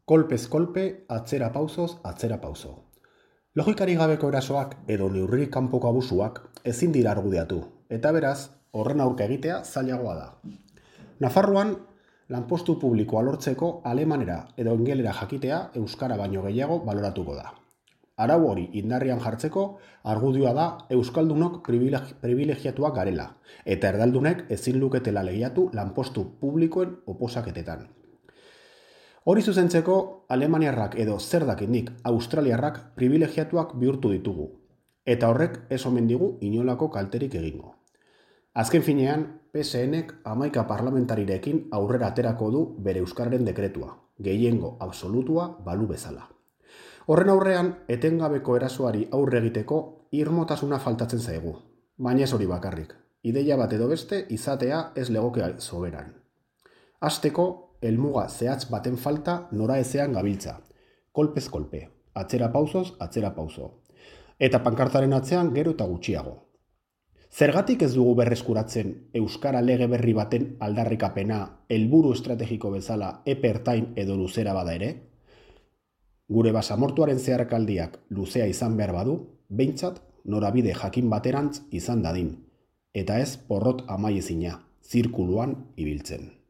Kolpez kolpe, atzera pausoz, atzera pauso. Logikari gabeko erasoak edo neurririk kanpoko abusuak ezin dira argudiatu, eta beraz, horren aurka egitea zailagoa da. Nafarroan, lanpostu publikoa lortzeko alemanera edo ingelera jakitea euskara baino gehiago baloratuko da. Arau hori indarrian jartzeko argudioa da euskaldunok privilegiatuak garela, eta erdaldunek ezin luketela lehiatu lanpostu publikoen oposaketetan. Hori zuzentzeko, alemaniarrak edo zer dakindik australiarrak privilegiatuak bihurtu ditugu, eta horrek ez omen digu inolako kalterik egingo. Azken finean, PSNek 11 parlamentarirekin aurrera aterako du bere euskararen dekretua, gehiengo absolutua balu bezala. Horren aurrean, etengabeko erasoari aurre egiteko irmotasuna faltatzen zaigu, baina ez hori bakarrik. Ideia bat edo beste izatea ez legoke soberan. Hasteko, helmuga zehatz baten falta nora ezean gabiltza. Kolpez kolpe, atzera pausoz, atzera pauso. Eta pankartaren atzean gero eta gutxiago. Zergatik ez dugu berreskuratzen euskara lege berri baten aldarrikapena helburu estrategiko bezala epe ertain edo luzera bada ere? Gure basamortuaren zeharkaldiak luzea izan behar badu, behintzat norabide jakin baterantz izan dadin, eta ez porrot amaiezina, zirkuluan ibiltzen.